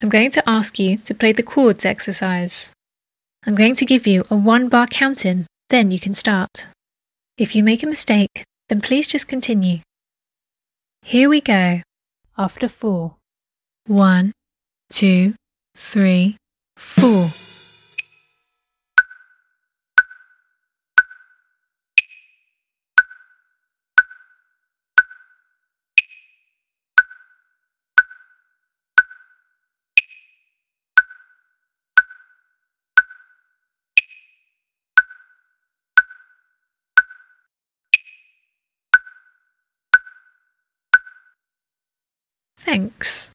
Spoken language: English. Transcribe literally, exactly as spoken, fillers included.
I'm going to ask you to play the chords exercise. I'm going to give you a one-bar count-in, then you can start. If you make a mistake, then please just continue. Here we go. After four. One, two, three, four. Thanks.